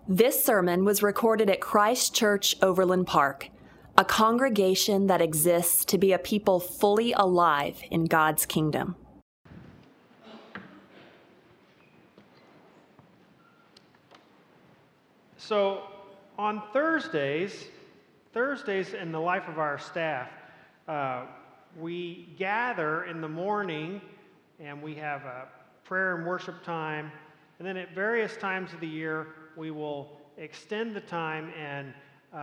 This sermon was recorded at Christ Church Overland Park, a congregation that exists to be a people fully alive in God's kingdom. So on Thursdays in the life of our staff, we gather in the morning and we have a prayer and worship time. And then at various times of the year, we will extend the time and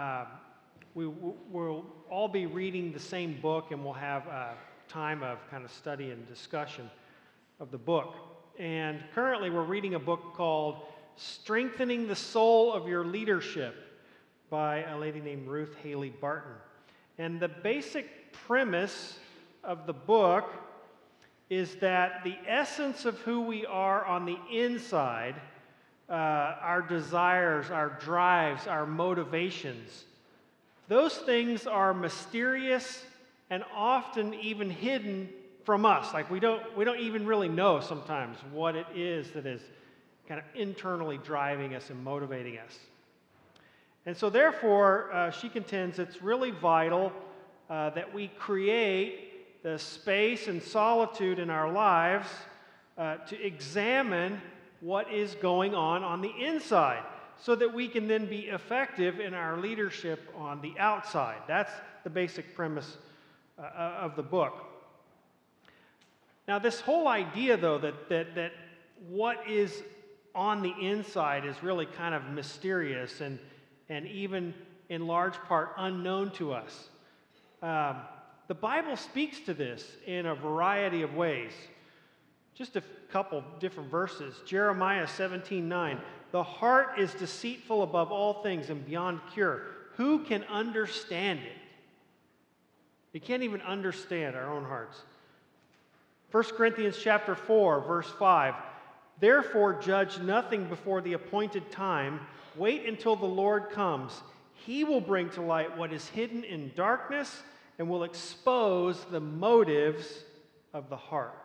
we'll all be reading the same book, and we'll have a time of kind of study and discussion of the book. And currently we're reading a book called Strengthening the Soul of Your Leadership by a lady named Ruth Haley Barton. And the basic premise of the book is that the essence of who we are on the inside, our desires, our drives, our motivations, those things are mysterious and often even hidden from us. Like we don't even really know sometimes what it is that is kind of internally driving us and motivating us. And so therefore, she contends it's really vital that we create the space and solitude in our lives to examine what is going on the inside, so that we can then be effective in our leadership on the outside. That's the basic premise of the book. Now, this whole idea, though, that what is on the inside is really kind of mysterious and even in large part unknown to us. The Bible speaks to this in a variety of ways. Just a couple different verses. Jeremiah 17:9. The heart is deceitful above all things and beyond cure. Who can understand it? We can't even understand our own hearts. 1 Corinthians chapter 4, verse 5. Therefore judge nothing before the appointed time. Wait until the Lord comes. He will bring to light what is hidden in darkness and will expose the motives of the heart.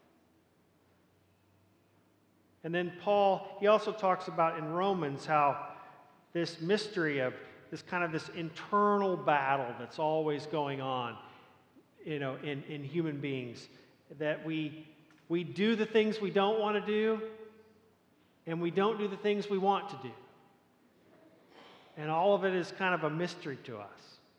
And then Paul, he also talks about in Romans how this mystery of this internal battle that's always going on, in human beings, that we do the things we don't want to do, and we don't do the things we want to do. And all of it is kind of a mystery to us.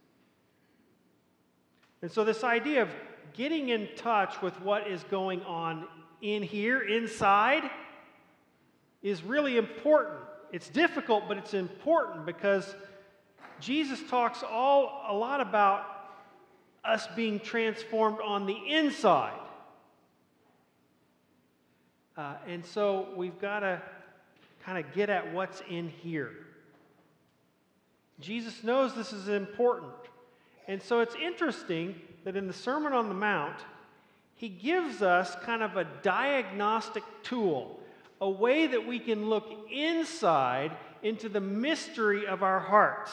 And so this idea of getting in touch with what is going on in here, inside, is really important. It's difficult, but it's important because Jesus talks a lot about us being transformed on the inside. And so we've got to kind of get at what's in here. Jesus knows this is important. And so it's interesting that in the Sermon on the Mount, he gives us kind of a diagnostic tool, a way that we can look inside into the mystery of our hearts.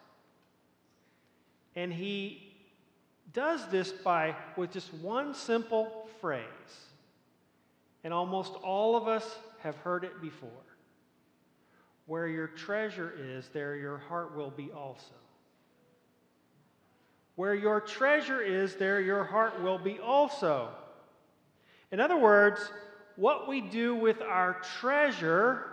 And he does this with just one simple phrase. And almost all of us have heard it before. Where your treasure is, there your heart will be also. Where your treasure is, there your heart will be also. In other words, what we do with our treasure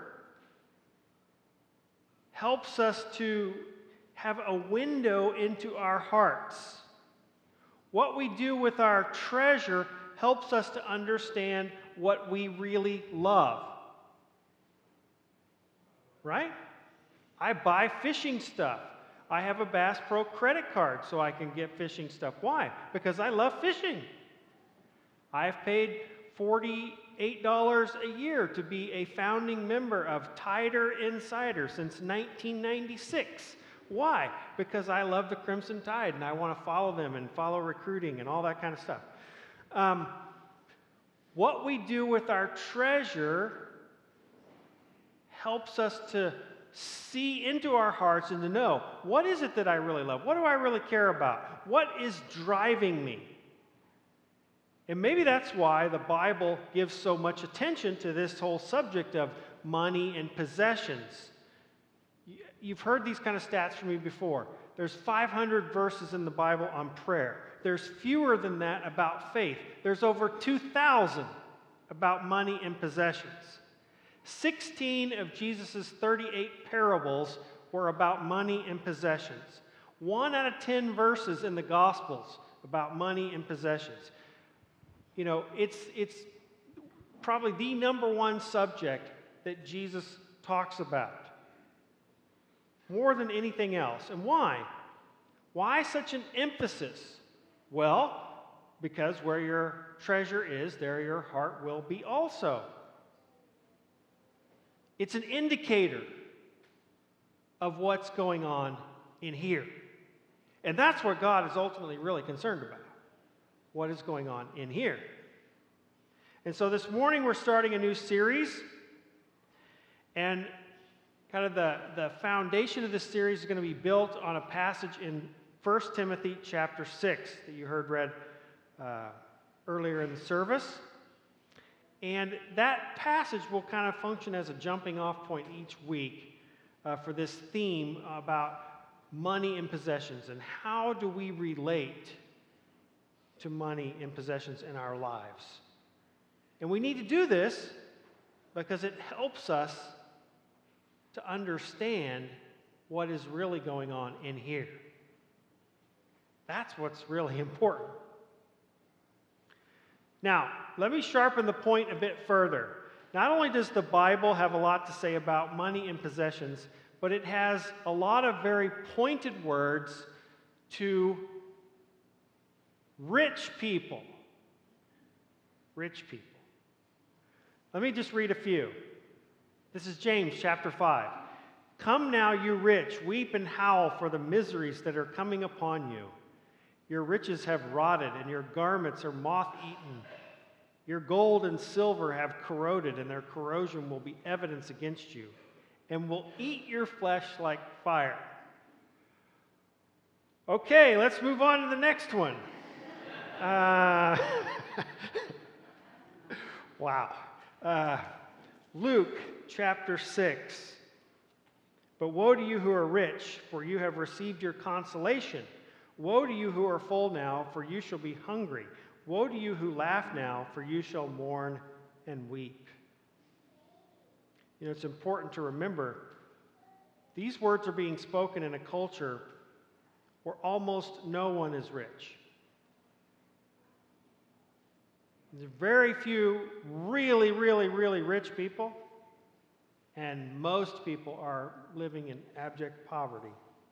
helps us to have a window into our hearts. What we do with our treasure helps us to understand what we really love. Right? I buy fishing stuff. I have a Bass Pro credit card so I can get fishing stuff. Why? Because I love fishing. I've paid $48 a year to be a founding member of Tider Insider since 1996. Why? Because I love the Crimson Tide and I want to follow them and follow recruiting and all that kind of stuff. What we do with our treasure helps us to see into our hearts and to know, what is it that I really love? What do I really care about? What is driving me? And maybe that's why the Bible gives so much attention to this whole subject of money and possessions. you've heard these kind of stats from me before. There's 500 verses in the Bible on prayer. There's fewer than that about faith. There's over 2,000 about money and possessions. 16 of Jesus' 38 parables were about money and possessions. 1 out of 10 verses in the Gospels about money and possessions. You know, it's probably the number one subject that Jesus talks about, more than anything else. And why? Why such an emphasis? Well, because where your treasure is, there your heart will be also. It's an indicator of what's going on in here. And that's what God is ultimately really concerned about. What is going on in here? And so this morning we're starting a new series. And kind of the foundation of this series is going to be built on a passage in 1 Timothy chapter 6 that you heard read earlier in the service. And that passage will kind of function as a jumping off point each week for this theme about money and possessions and how do we relate to money and possessions in our lives. And we need to do this because it helps us to understand what is really going on in here. That's what's really important. Now, let me sharpen the point a bit further. Not only does the Bible have a lot to say about money and possessions, but it has a lot of very pointed words to rich people. Rich people. Let me just read a few. This is James chapter 5. Come now, you rich, weep and howl for the miseries that are coming upon you. Your riches have rotted, and your garments are moth-eaten. Your gold and silver have corroded, and their corrosion will be evidence against you, and will eat your flesh like fire. Okay, let's move on to the next one. Wow. Luke chapter 6. But woe to you who are rich, for you have received your consolation. Woe to you who are full now, for you shall be hungry. Woe to you who laugh now, for you shall mourn and weep. You know, it's important to remember these words are being spoken in a culture where almost no one is rich. There's very few really, really, really rich people, and most people are living in abject poverty.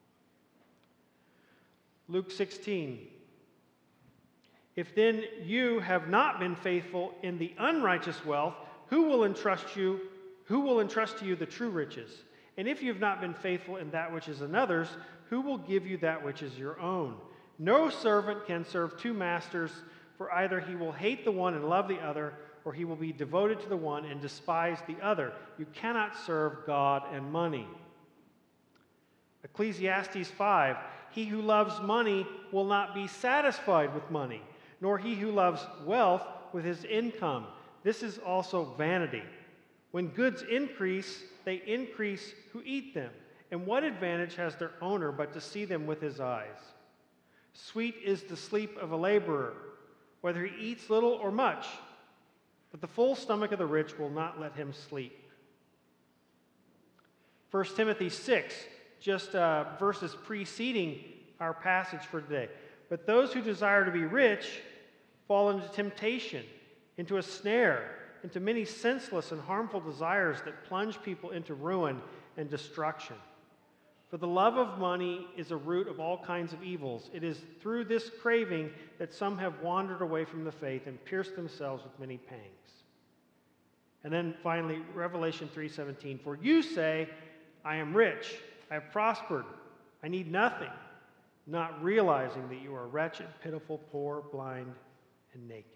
Luke 16. If then you have not been faithful in the unrighteous wealth, who will entrust to you the true riches? And if you have not been faithful in that which is another's, who will give you that which is your own? No servant can serve two masters, for either he will hate the one and love the other, or he will be devoted to the one and despise the other. You cannot serve God and money. Ecclesiastes 5. He who loves money will not be satisfied with money, nor he who loves wealth with his income. This is also vanity. When goods increase, they increase who eat them. And what advantage has their owner but to see them with his eyes? Sweet is the sleep of a laborer, whether he eats little or much, but the full stomach of the rich will not let him sleep. 1 Timothy 6, just verses preceding our passage for today. But those who desire to be rich fall into temptation, into a snare, into many senseless and harmful desires that plunge people into ruin and destruction. For the love of money is a root of all kinds of evils. It is through this craving that some have wandered away from the faith and pierced themselves with many pangs. And then finally, Revelation 3:17. For you say, I am rich, I have prospered, I need nothing, not realizing that you are wretched, pitiful, poor, blind, and naked.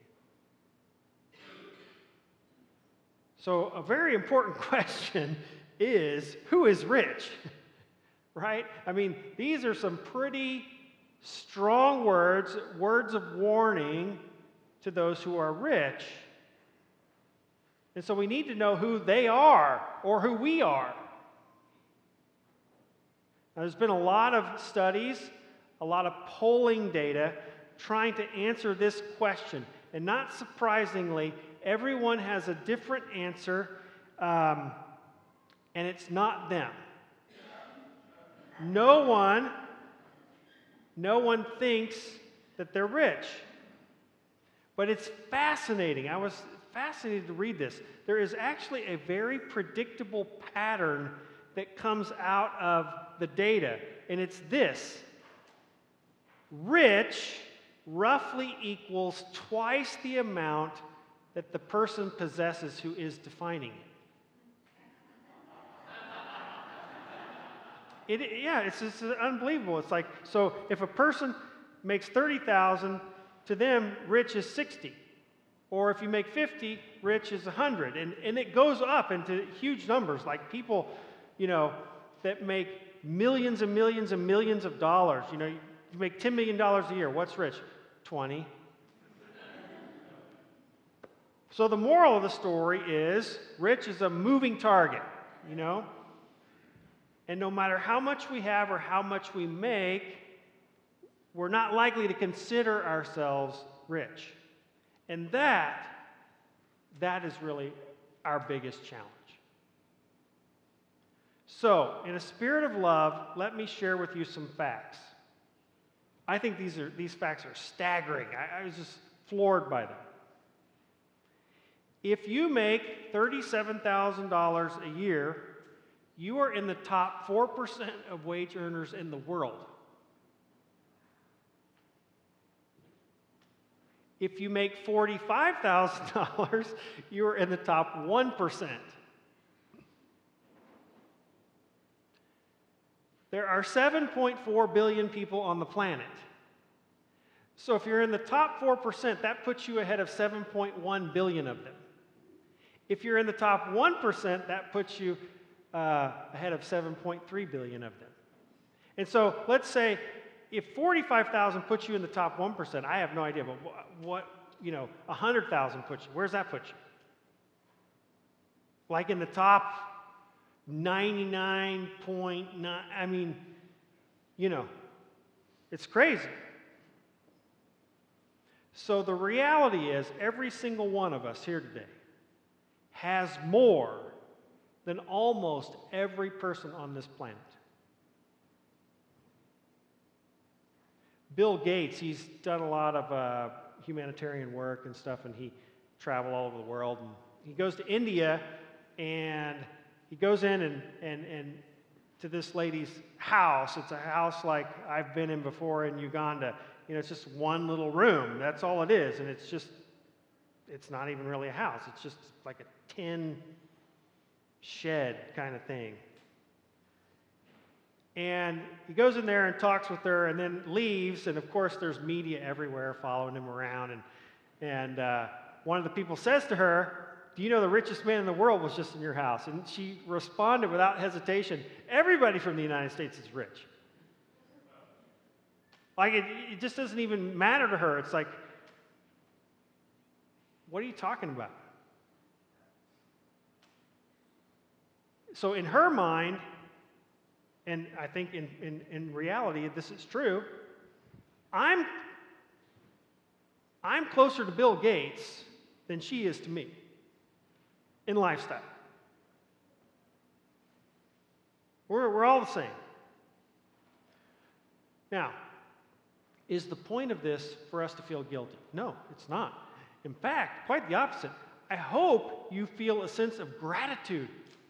So a very important question is, who is rich? Right? I mean, these are some pretty strong words of warning to those who are rich. And so we need to know who they are or who we are. Now, there's been a lot of studies, a lot of polling data trying to answer this question. And not surprisingly, everyone has a different answer, and it's not them. No one thinks that they're rich. But it's fascinating. I was fascinated to read this. There is actually a very predictable pattern that comes out of the data, and it's this. Rich roughly equals twice the amount that the person possesses who is defining it. It's just unbelievable. It's like, so if a person makes $30,000, to them, rich is 60. Or if you make 50, rich is 100. And it goes up into huge numbers, like people, that make millions and millions and millions of dollars. You make $10 million a year. What's rich? 20. So the moral of the story is, rich is a moving target, And no matter how much we have or how much we make, we're not likely to consider ourselves rich. And that is really our biggest challenge. So, in a spirit of love, let me share with you some facts. I think these facts are staggering. I was just floored by them. If you make $37,000 a year, you are in the top 4% of wage earners in the world. If you make $45,000, you're in the top 1%. There are 7.4 billion people on the planet. So if you're in the top 4%, that puts you ahead of 7.1 billion of them. If you're in the top 1%, that puts you ahead of 7.3 billion of them. And so let's say if 45,000 puts you in the top 1%, I have no idea, but what 100,000 puts you, where's that put you? Like in the top 99.9, it's crazy. So the reality is, every single one of us here today has more than almost every person on this planet. Bill Gates, he's done a lot of humanitarian work and stuff, and he traveled all over the world. And he goes to India, and he goes in and to this lady's house. It's a house like I've been in before in Uganda. It's just one little room. That's all it is, and it's not even really a house. It's just like a tin shed kind of thing. And he goes in there and talks with her and then leaves, and of course there's media everywhere following him around, and one of the people says to her, "Do you know the richest man in the world was just in your house?" And she responded without hesitation, "Everybody from the United States is rich." Like it just doesn't even matter to her. It's like, what are you talking about? So in her mind, and I think in reality this is true, I'm closer to Bill Gates than she is to me in lifestyle. We're all the same. Now, is the point of this for us to feel guilty? No, it's not. In fact, quite the opposite. I hope you feel a sense of gratitude.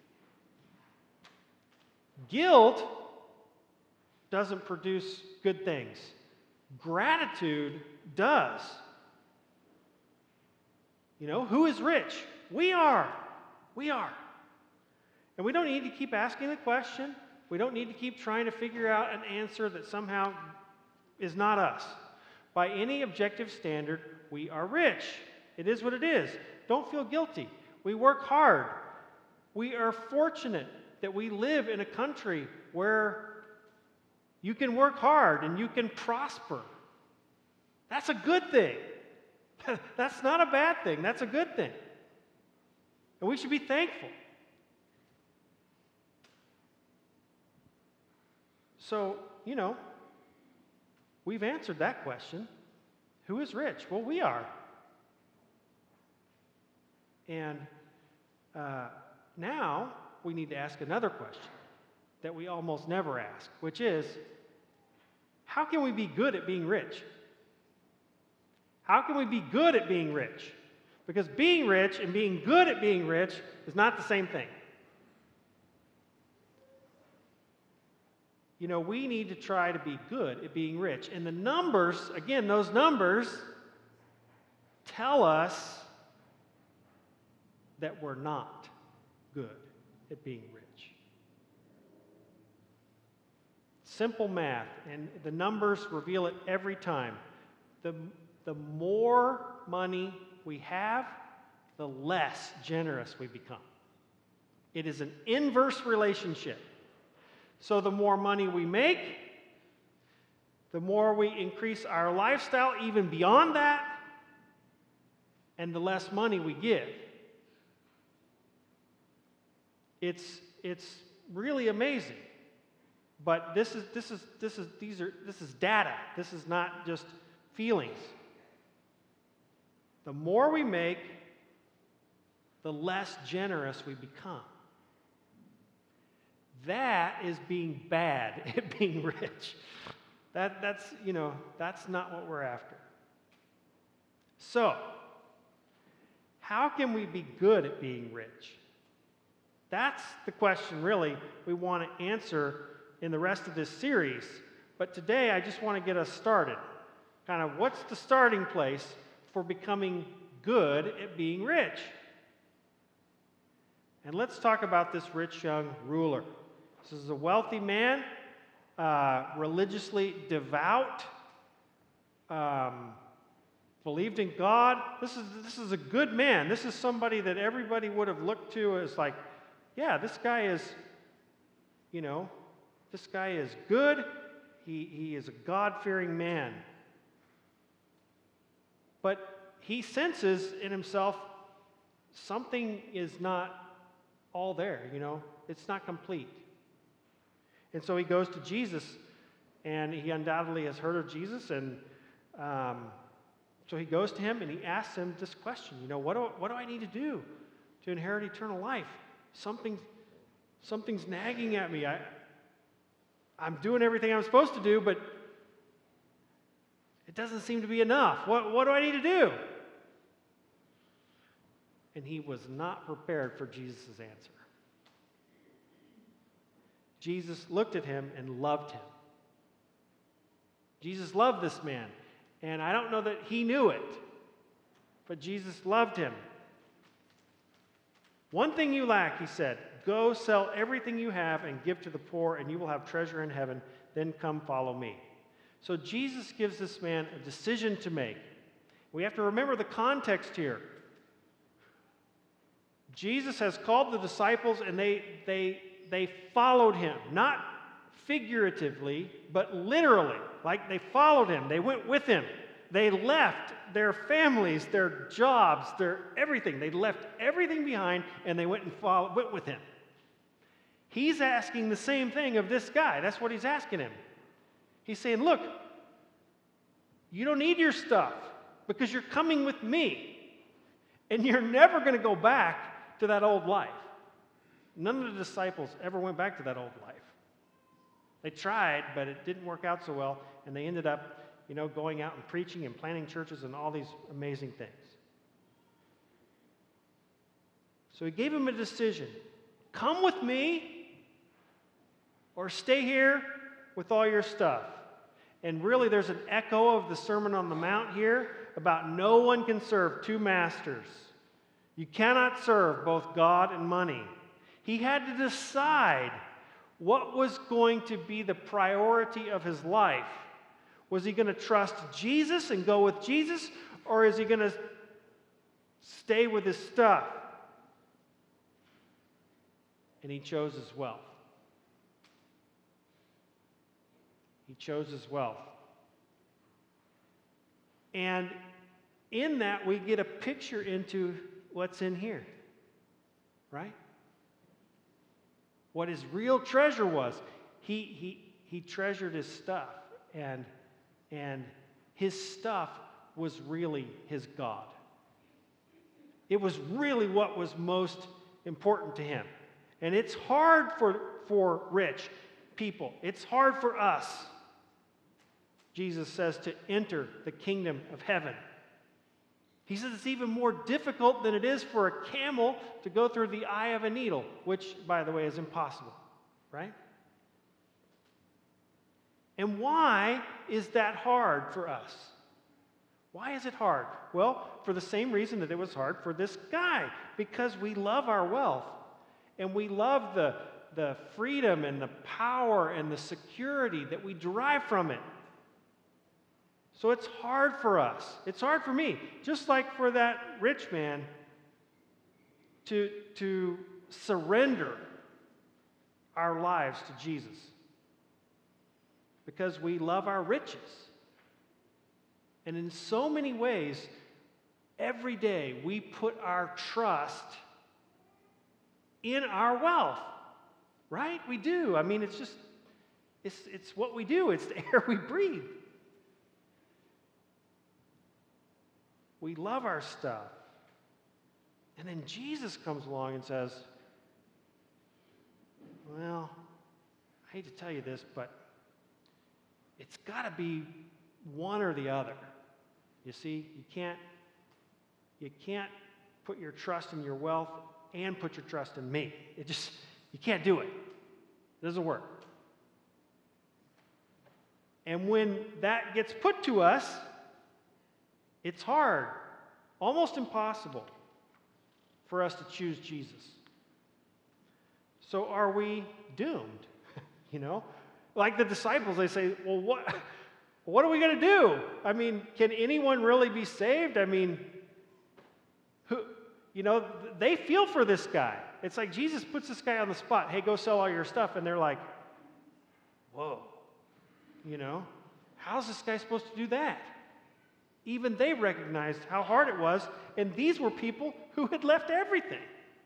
Guilt doesn't produce good things. Gratitude does. Who is rich? We are. We are. And we don't need to keep asking the question. We don't need to keep trying to figure out an answer that somehow is not us. By any objective standard, we are rich. It is what it is. Don't feel guilty. We work hard. We are fortunate that we live in a country where you can work hard and you can prosper. That's a good thing. That's not a bad thing. That's a good thing. And we should be thankful. So, we've answered that question. Who is rich? Well, we are. And now we need to ask another question that we almost never ask, which is, how can we be good at being rich? How can we be good at being rich? Because being rich and being good at being rich is not the same thing. We need to try to be good at being rich. And the numbers, again, those numbers tell us that we're not good at being rich. Simple math, and the numbers reveal it every time. The more money we have, the less generous we become. It is an inverse relationship. So the more money we make, the more we increase our lifestyle even beyond that, and the less money we give. It's really amazing. But this is data. This is not just feelings. The more we make, the less generous we become. That is being bad at being rich. That's not what we're after. So, how can we be good at being rich? That's the question, really, we want to answer in the rest of this series. But today, I just want to get us started. Kind of, what's the starting place for becoming good at being rich? And let's talk about this rich young ruler. This is a wealthy man, religiously devout, believed in God. This is a good man. This is somebody that everybody would have looked to as like, yeah, this guy is good. He is a God-fearing man. But he senses in himself something is not all there, It's not complete. And so he goes to Jesus, and he undoubtedly has heard of Jesus, and so he goes to him, and he asks him this question, what do I need to do to inherit eternal life? Something's nagging at me. I'm doing everything I'm supposed to do, but it doesn't seem to be enough. What do I need to do? And he was not prepared for Jesus' answer. Jesus looked at him and loved him. Jesus loved this man. And I don't know that he knew it, but Jesus loved him. One thing you lack, he said, go sell everything you have and give to the poor, and you will have treasure in heaven. Then come follow me. So Jesus gives this man a decision to make. We have to remember the context here. Jesus has called the disciples, and they followed him, not figuratively, but literally. Like they followed him. They went with him. They left their families, their jobs, their everything. They left everything behind, and they went with him. He's asking the same thing of this guy. That's what he's asking him. He's saying, look, you don't need your stuff because you're coming with me, and you're never going to go back to that old life. None of the disciples ever went back to that old life. They tried, but it didn't work out so well, and they ended up, going out and preaching and planting churches and all these amazing things. So he gave him a decision. Come with me or stay here with all your stuff. And really there's an echo of the Sermon on the Mount here about no one can serve two masters. You cannot serve both God and money. He had to decide what was going to be the priority of his life. Was he going to trust Jesus and go with Jesus, or is he going to stay with his stuff? And he chose his wealth. He chose his wealth. And in that, we get a picture into what's in here, right? What his real treasure was. He he treasured his stuff, and his stuff was really his God. It was really what was most important to him. And it's hard for rich people. It's hard for us, Jesus says, to enter the kingdom of heaven. He says it's even more difficult than it is for a camel to go through the eye of a needle, which, by the way, is impossible, right? And why is that hard for us? Why is it hard? Well, for the same reason that it was hard for this guy, because we love our wealth, and we love the freedom and the power and the security that we derive from it. So it's hard for us. It's hard for me, just like for that rich man, to surrender our lives to Jesus, because we love our riches. And in so many ways, every day we put our trust in our wealth, right? We do. I mean, it's what we do. It's the air we breathe. We love our stuff. And then Jesus comes along and says, well, I hate to tell you this, but it's got to be one or the other. You see, you can't put your trust in your wealth and put your trust in me. You can't do it. It doesn't work. And when that gets put to us, it's hard, almost impossible, for us to choose Jesus. So are we doomed? Like the disciples, they say, well, what are we going to do? I mean, can anyone really be saved? I mean, they feel for this guy. It's like Jesus puts this guy on the spot. Hey, go sell all your stuff. And they're like, whoa, how's this guy supposed to do that? Even they recognized how hard it was, and these were people who had left everything.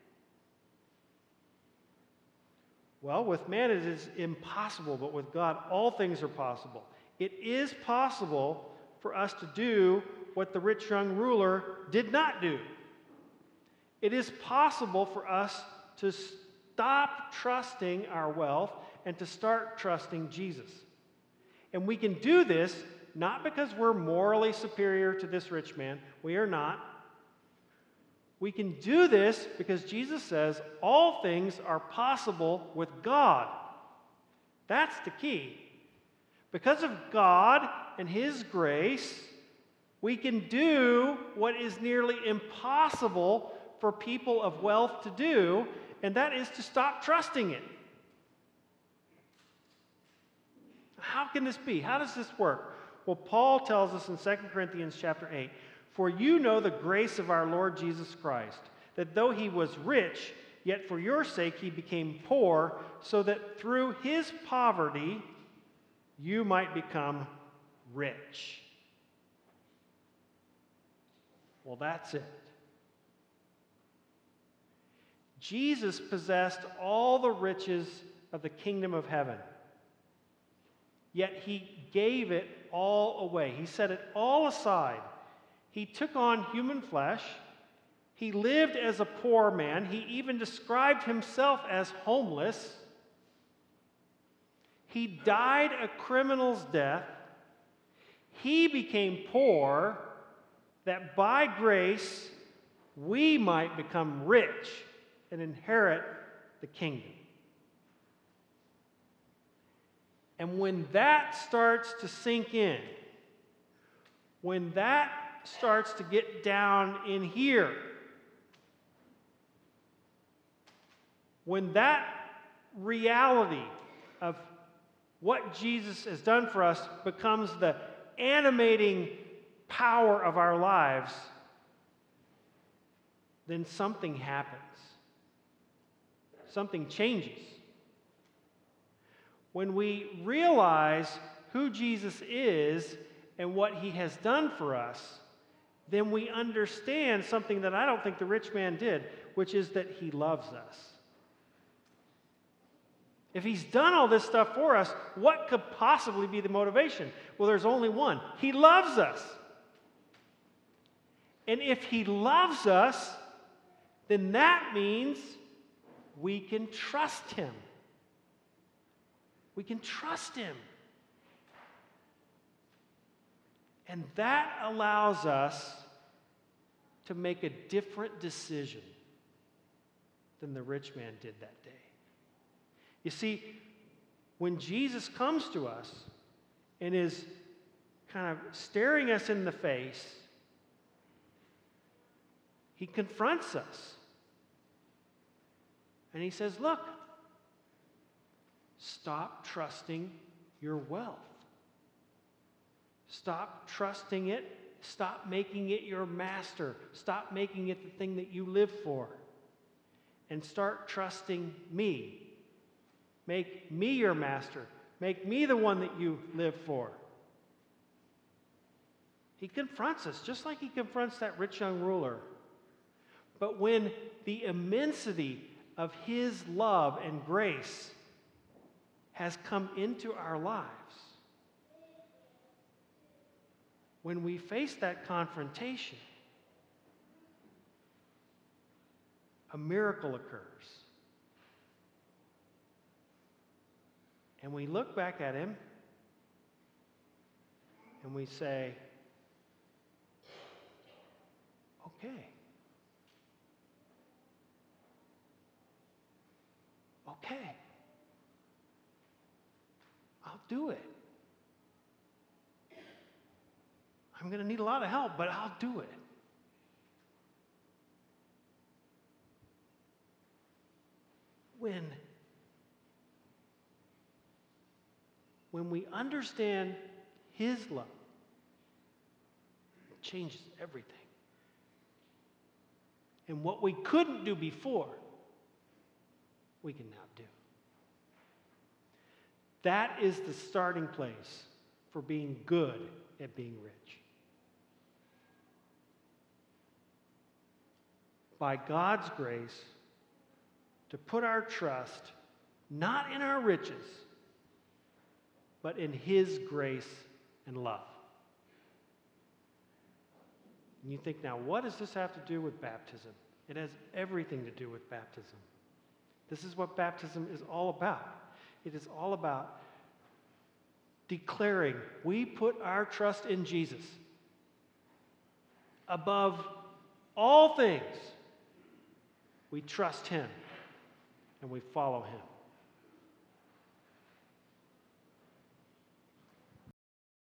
Well, with man it is impossible, but with God all things are possible. It is possible for us to do what the rich young ruler did not do. It is possible for us to stop trusting our wealth and to start trusting Jesus. And we can do this not because we're morally superior to this rich man. We are not. We can do this because Jesus says all things are possible with God. That's the key. Because of God and His grace, we can do what is nearly impossible for people of wealth to do, and that is to stop trusting it. How can this be? How does this work? Well, Paul tells us in 2 Corinthians chapter 8, "For you know the grace of our Lord Jesus Christ, that though he was rich, yet for your sake he became poor, so that through his poverty you might become rich." Well, that's it. Jesus possessed all the riches of the kingdom of heaven, yet he gave it all away. He set it all aside. He took on human flesh. He lived as a poor man. He even described himself as homeless. He died a criminal's death. He became poor, that by grace we might become rich and inherit the kingdom. And when that starts to sink in, when that starts to get down in here, when that reality of what Jesus has done for us becomes the animating power of our lives, then something happens. Something changes. When we realize who Jesus is and what he has done for us, then we understand something that I don't think the rich man did, which is that he loves us. If he's done all this stuff for us, what could possibly be the motivation? Well, there's only one. He loves us. And if he loves us, then that means we can trust him. We can trust him. And that allows us to make a different decision than the rich man did that day. You see, when Jesus comes to us and is kind of staring us in the face, he confronts us. And he says, look, stop trusting your wealth. Stop trusting it. Stop making it your master. Stop making it the thing that you live for. And start trusting me. Make me your master. Make me the one that you live for. He confronts us just like he confronts that rich young ruler. But when the immensity of his love and grace has come into our lives, when we face that confrontation, a miracle occurs. And we look back at him and we say, okay. Okay. I'll do it. I'm going to need a lot of help, but I'll do it. When we understand his love, it changes everything. And what we couldn't do before, we can now do. That is the starting place for being good at being rich. By God's grace, to put our trust not in our riches, but in his grace and love. And you think, now, what does this have to do with baptism? It has everything to do with baptism. This is what baptism is all about. It is all about declaring we put our trust in Jesus above all things. We trust him and we follow him.